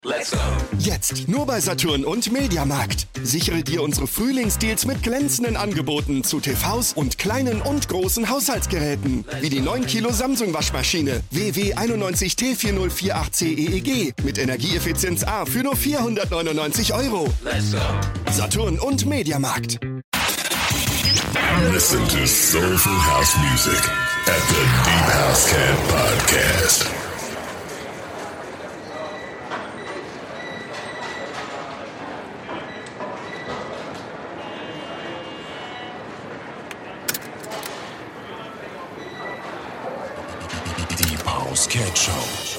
Let's go! Jetzt nur bei Saturn und Mediamarkt. Sichere dir unsere Frühlingsdeals mit glänzenden Angeboten zu TVs und kleinen und großen Haushaltsgeräten. Wie die 9 Kilo Samsung-Waschmaschine WW6140480CEEG mit Energieeffizienz A für nur 499 €. Let's go! Saturn und Mediamarkt. Listen to soulful house music at the Deep House Cat Podcast. Deep House Cat Show.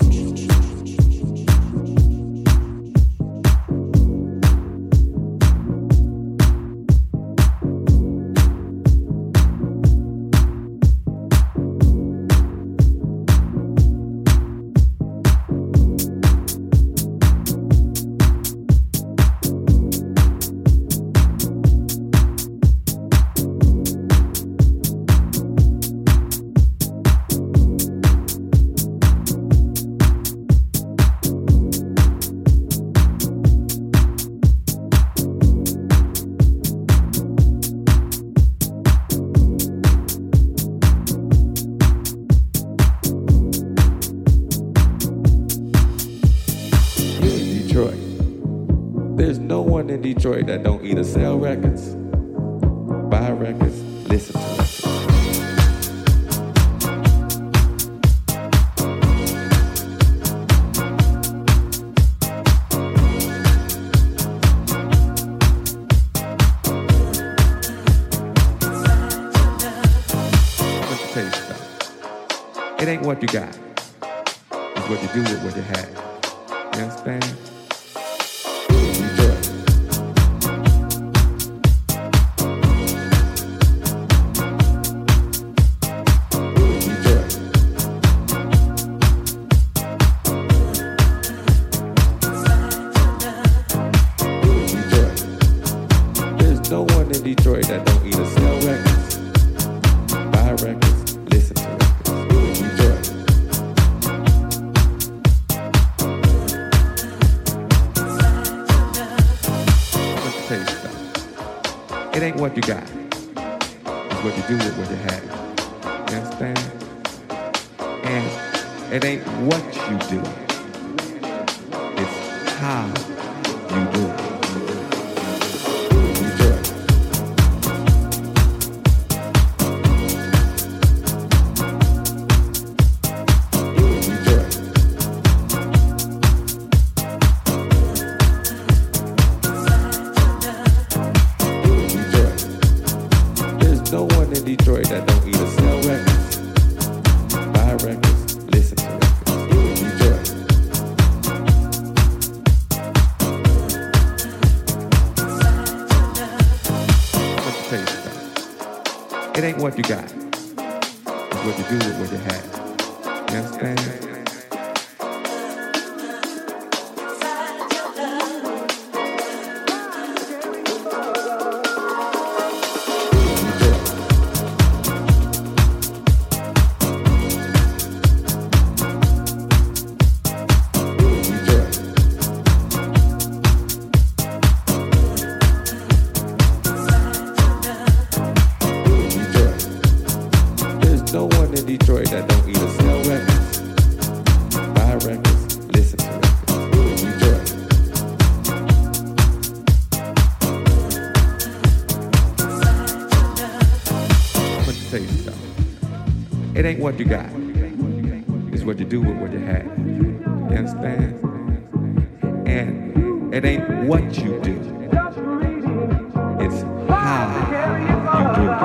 Detroit that don't either sell records, buy records, listen to records. Let me tell you something. It ain't what you got, it's what you do with what you have. You understand? Detroit that don't either sell records, buy records, listen to records. Detroit. Let me tell you something. It ain't what you got, it's what you do with what you have. You understand? And it ain't what you do, it's how you do it. Detroit that don't either sell records, buy records, listen to records. Detroit. Let me tell you something. It ain't what you got, it's what you do with what you have. You understand? Detroit that don't either sell records, buy records, listen to records. Detroit. Let me tell you something. It ain't what you got, it's what you do with what you have. You understand? And it ain't what you do, it's how you do it.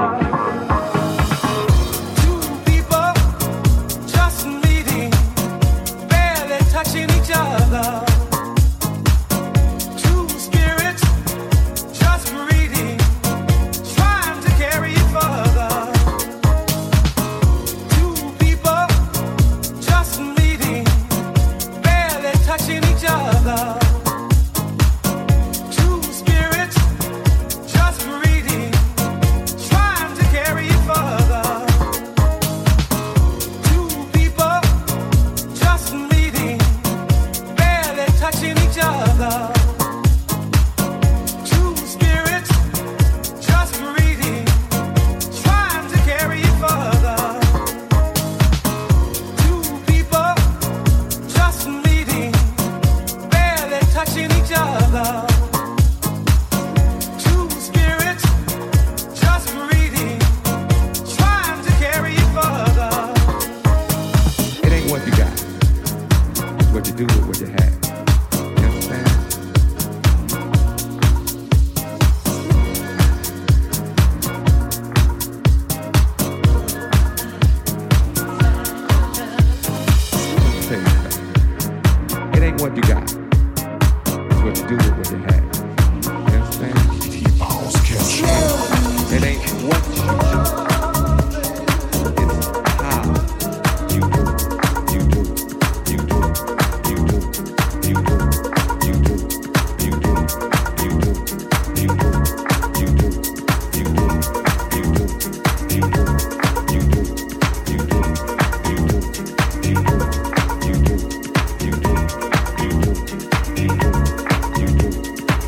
Two you do with what you have. You understand? It ain't what you do. It's how you do. You do. You do. You do. You do. You do. You do. You do. You do. You do. You do. You do. You do. You do. You do. You do. You do. You do.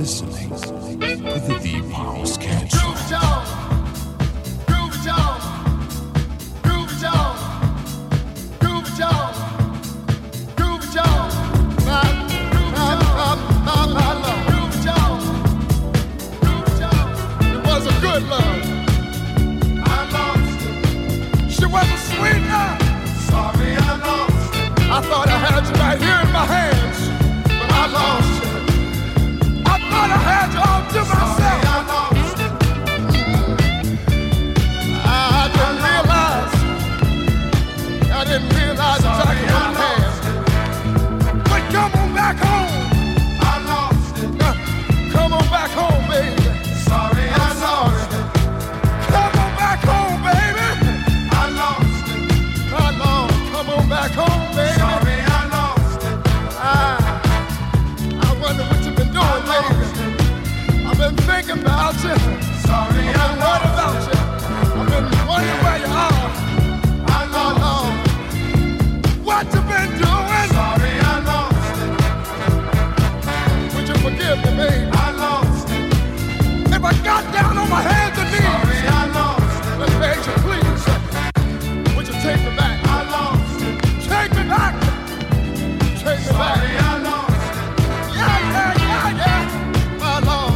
listening to the Deep House Cat Show. I thought I had you right here in my hands, but I lost you. I thought I had you all to myself. I lost you. I didn't realize exactly what I had. But come on back home. I lost it. Come on back home, baby. Sorry, I'm sorry. Come on back home, baby. I lost it. Come on back home, baby. I've been thinking about you. Sorry, I've been worried about you. I've been wondering where you are. I know what you've been doing. Sorry, I lost it. Would you forgive me, babe? I lost it. If I got down on my hands and knees, sorry, I lost it. Let's beg you, please. Would you take me back? I lost it. Take me back. Take me back. Sorry, I lost it. Yeah. My Lord.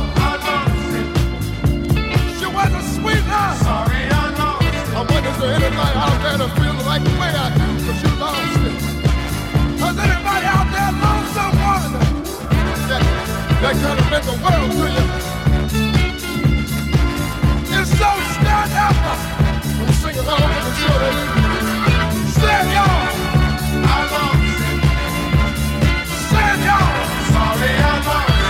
Sorry, I lost it. I wonder if there's anybody out there that feels like the way I do, because you lost it. Has anybody out there lost someone that could have meant the world to you? It's so stand up. I'm singing all over the children. Stand y'all. I lost it. Stand y'all. Sorry, I lost it.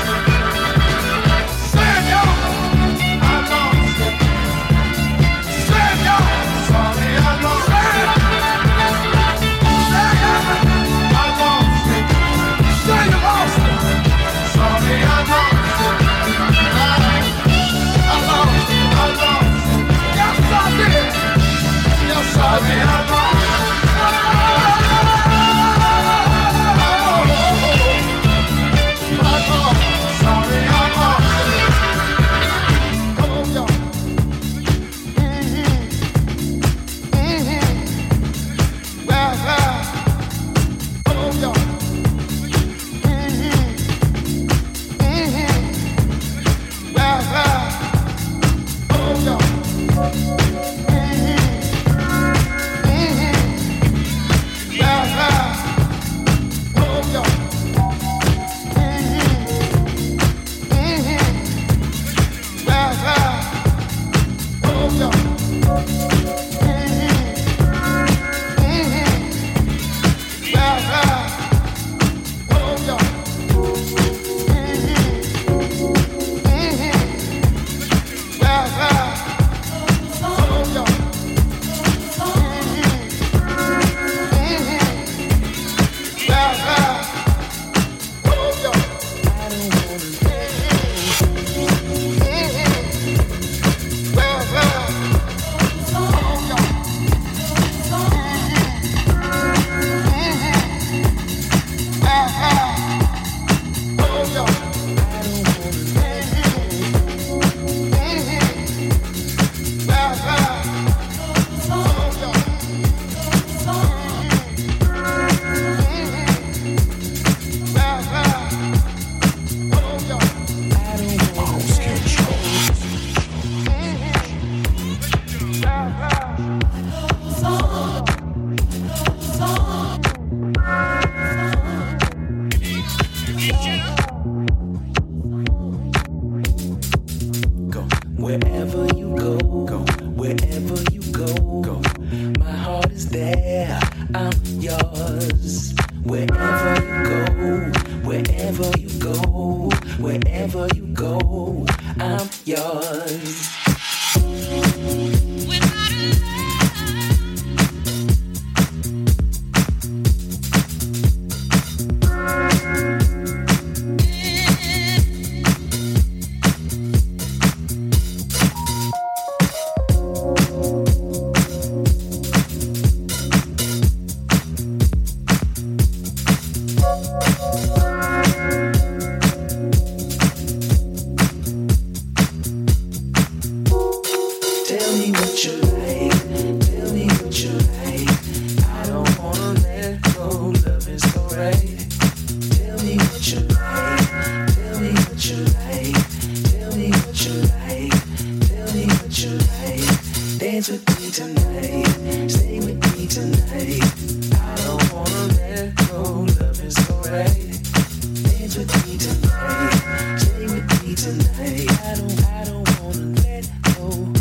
tonight. Dance with me tonight. Stay with me tonight. I don't wanna let go. Love is so right. Dance with me tonight. Stay with me tonight. I don't wanna let go.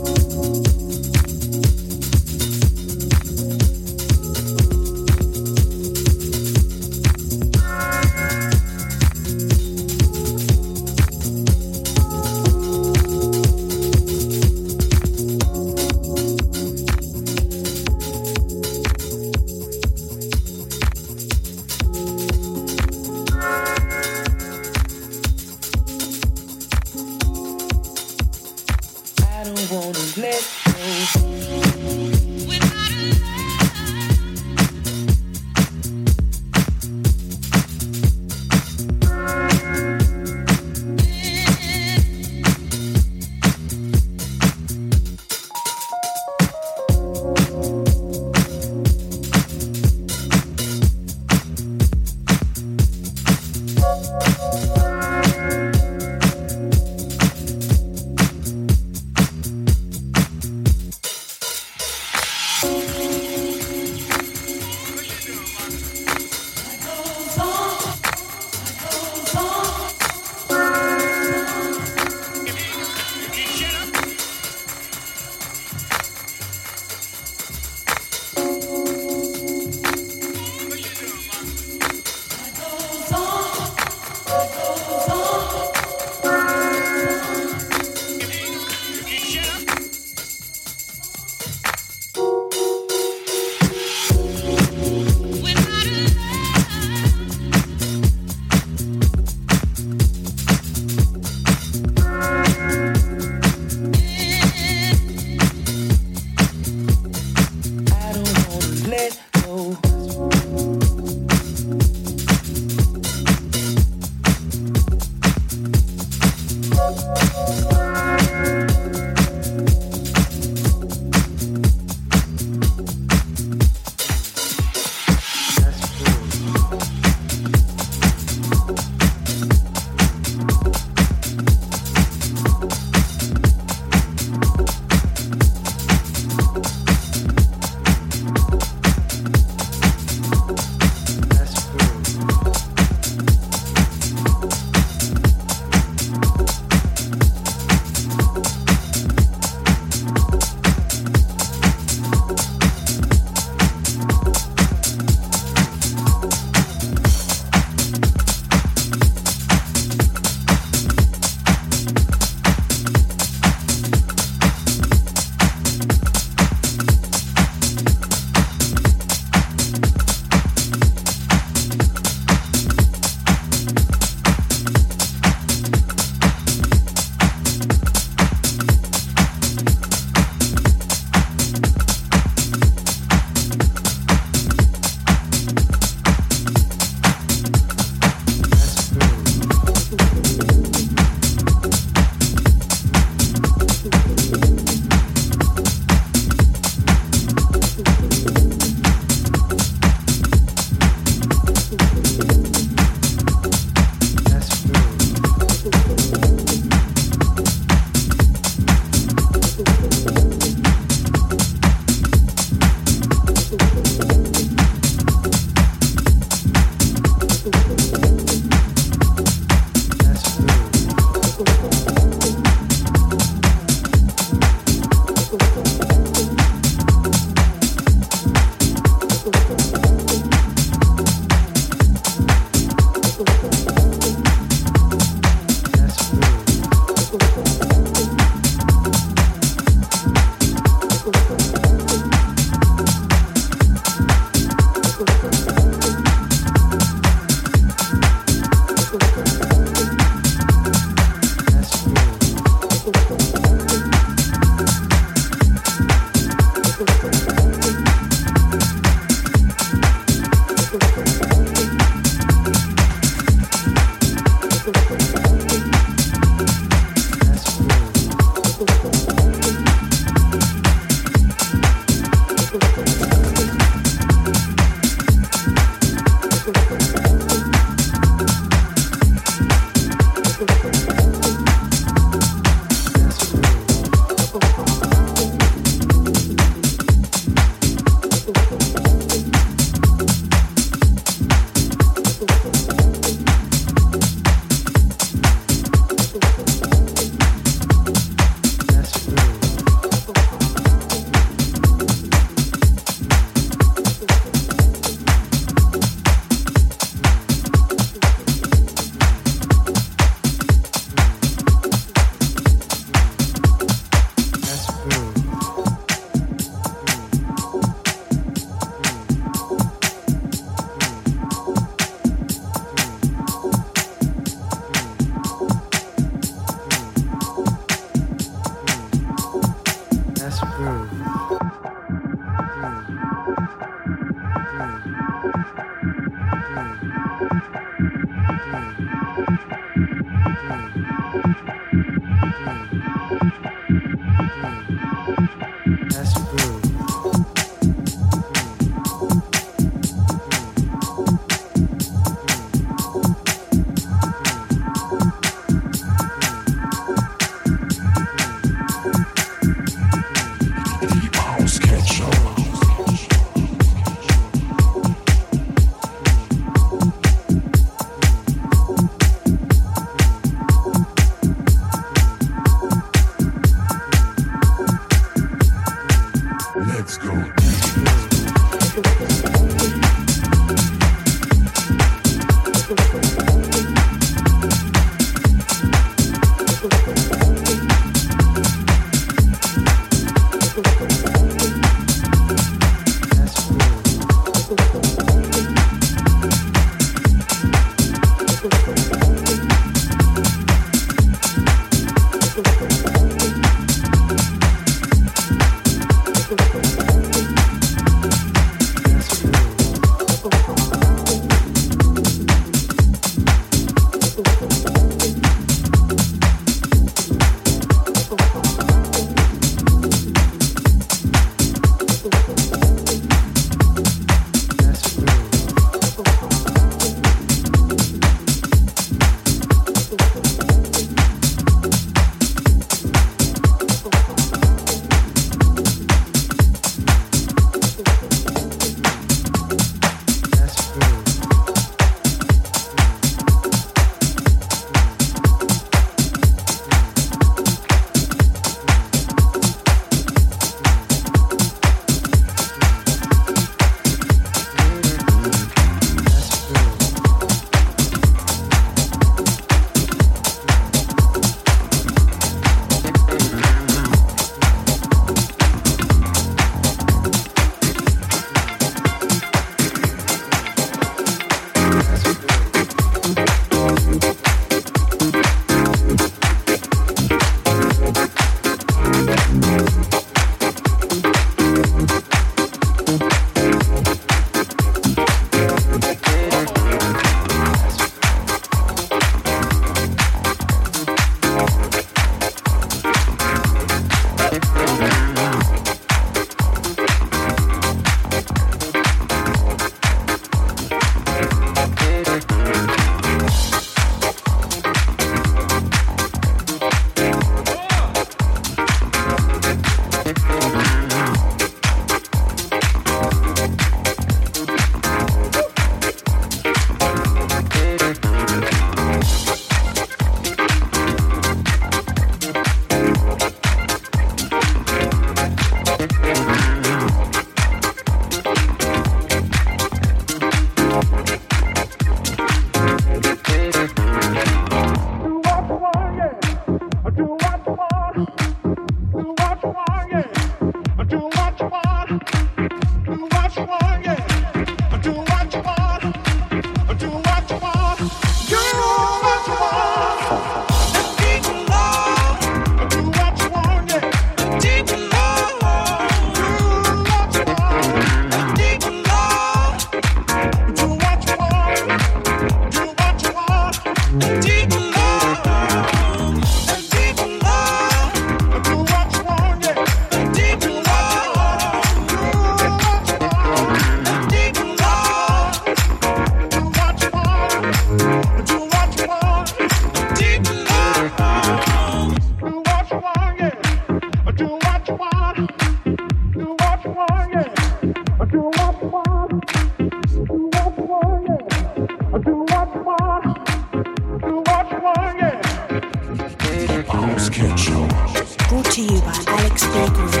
Brought to you by Alex Bakery.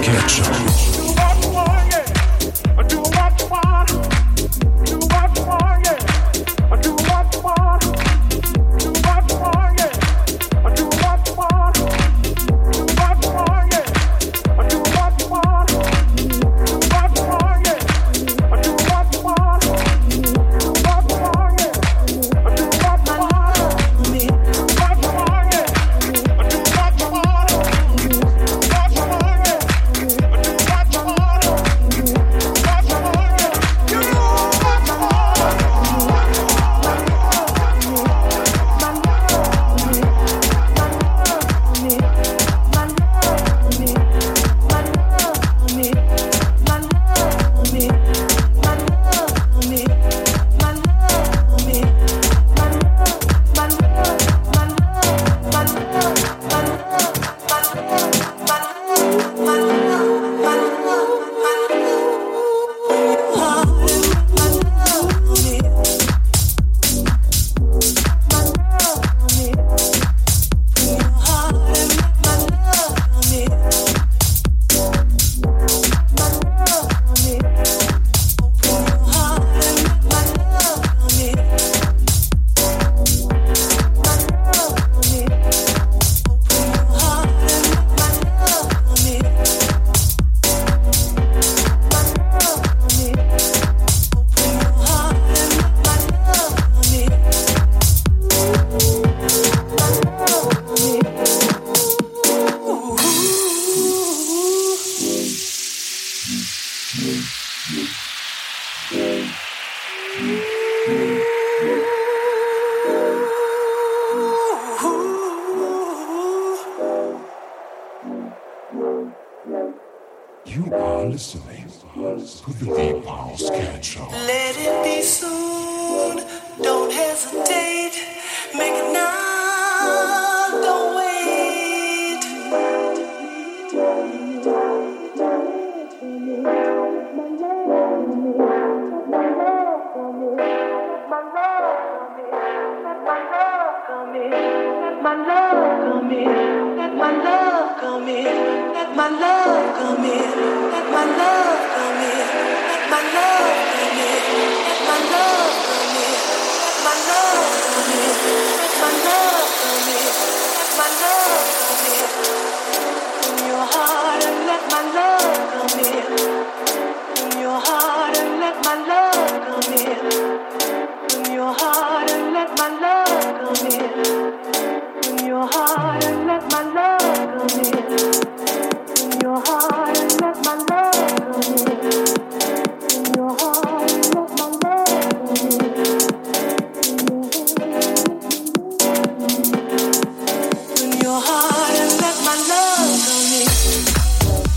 Cat Show. You are listening to the Deep House Cat Show. Let it be soon. Don't hesitate. Make it now. Don't wait. My love come in. Let my love come in. Let my love come in. Let my love come in. Let my love come in. Let my love come in. Let my love come in. Let my love come in. Let my love come in. In your heart and let my love come in. In your heart and let my love come in. In your heart and let my love come in. In your heart and let my love come in. In your heart and let my love come in. In your heart and let my love come in. In your heart and let my love come in.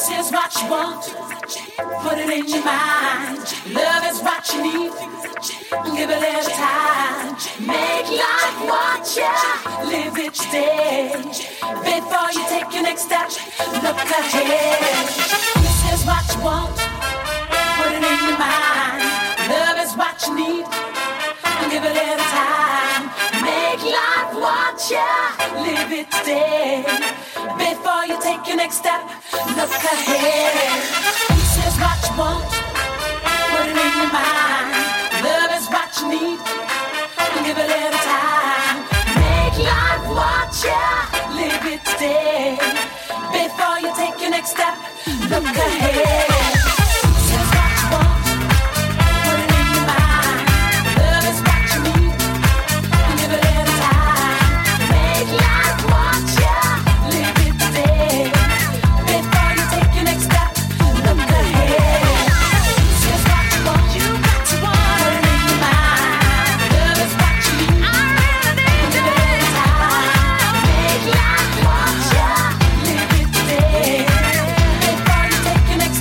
This is what you want. Put it in your mind. Love is what you need. Give it a little time. Make life what you live each day. Before you take your next step, look ahead. This is what you want. Put it in your mind. Love is what you need. Give it a little time. Make life what you live each day. Before you take your next step, look ahead. This is what you want. Put it in your mind. Love is what you need. Give it a little time. Make life what you live it today. Before you take your next step, look ahead. This is what you want. Put it in your mind. Love is what you need. Give it a little time. Make life what you live it today. Before you take your next step, look ahead. This is what you want. You got to want. Put it in your mind. Love is what you need. I really need give it a little time. Make life what you live it today. Before you take your next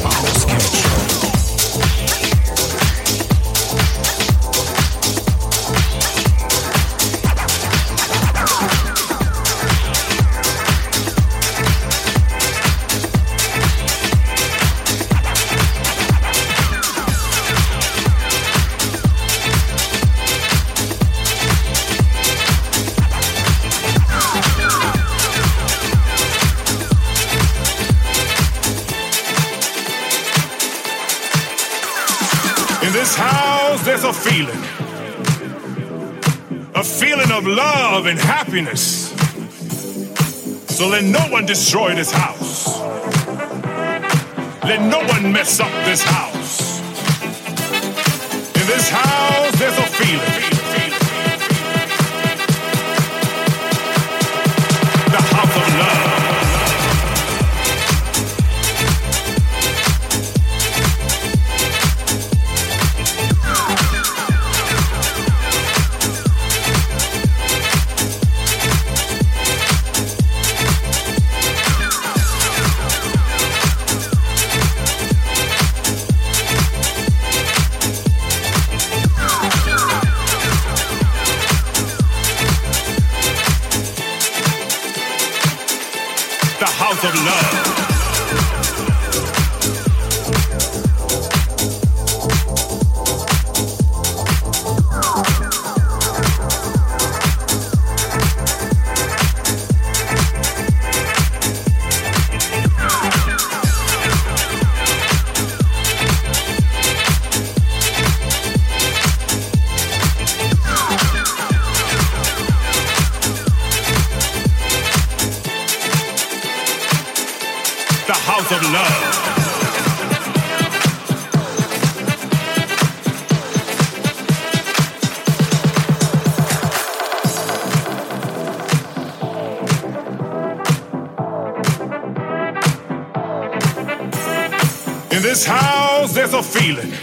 Of love and happiness. So let no one destroy this house. Let no one mess up this house. In this house, there's a feeling. The house of love. Of love. Of love. In this house, there's a feeling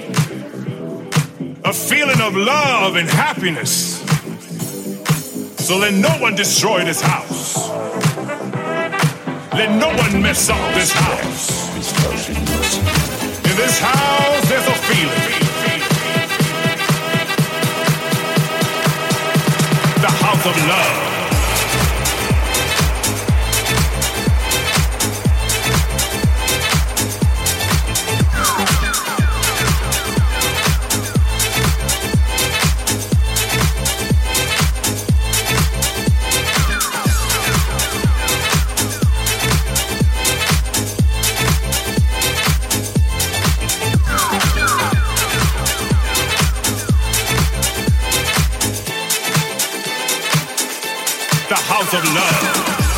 of love and happiness. So let no one destroy this house. Let no one mess up this house. In this house, there's a feeling. The house of love. House of love.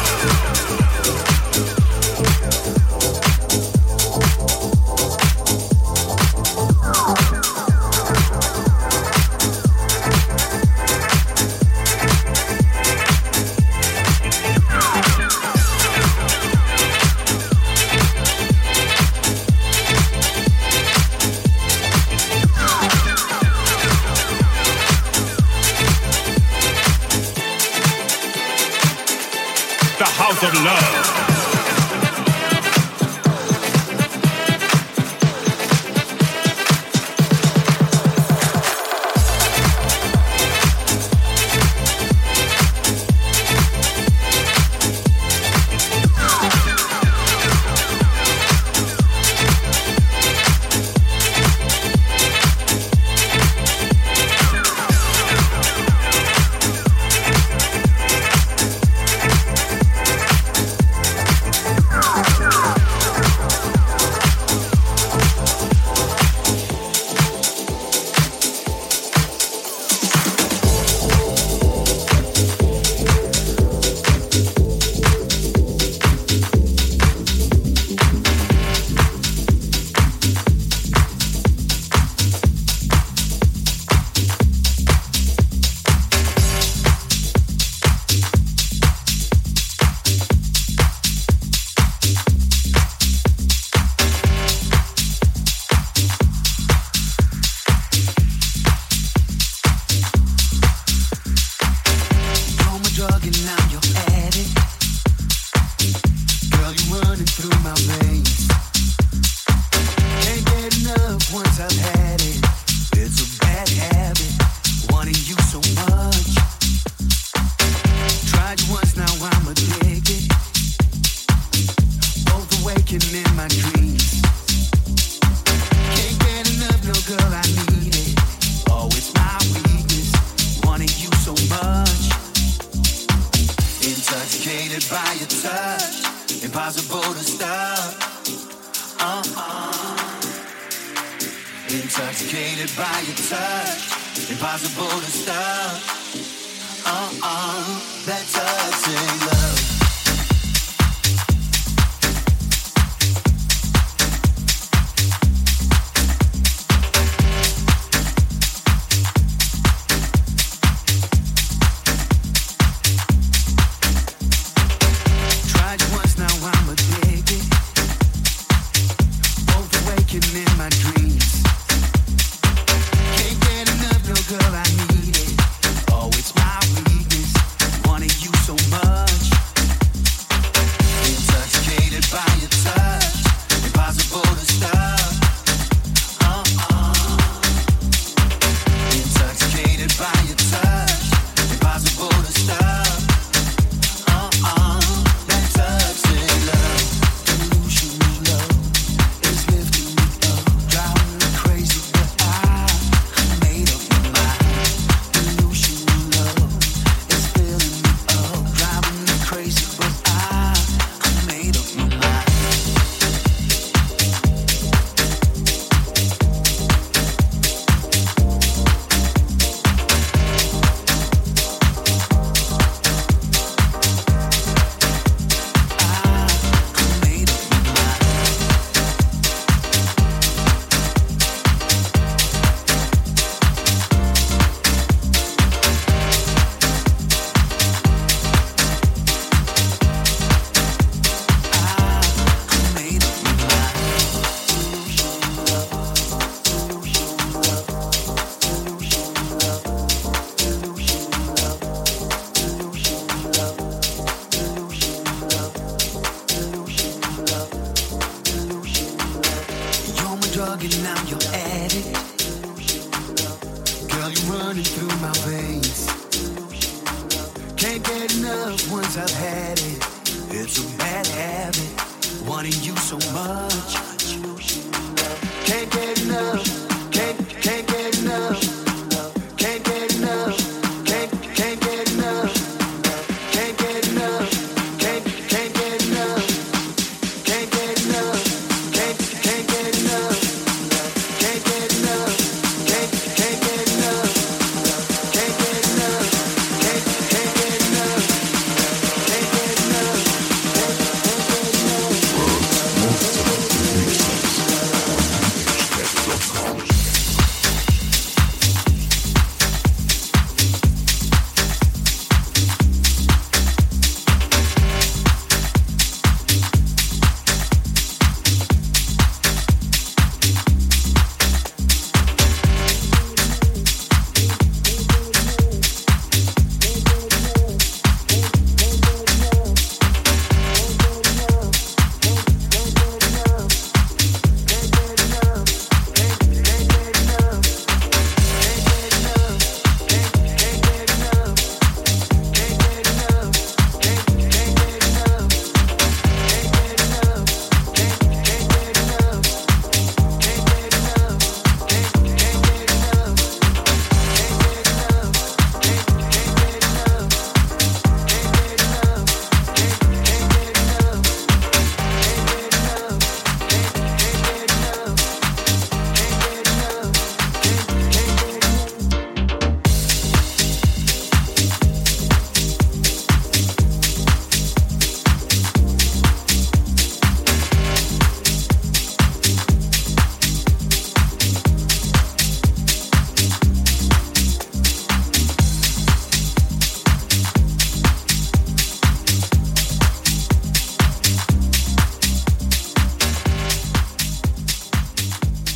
House of love. Intoxicated by your touch, impossible to stop. That toxic love. Tried once, now I'm addicted. Both awakening in my dreams. Can't get enough, no girl, I need it. Oh, it's my weakness, wanting you so much. Intoxicated by your touch, impossible to stop. Intoxicated by your touch, impossible to stop. That toxic love, delusional love, is lifting me up, driving me crazy, but I'm made up my mind. Delusional love is filling me up, driving me crazy, but I'm made up my mind. You're my drug and now you're addict. Girl, you're running through my veins. Can't get enough once I've had it. It's a bad habit, wanting you so much. Can't get enough,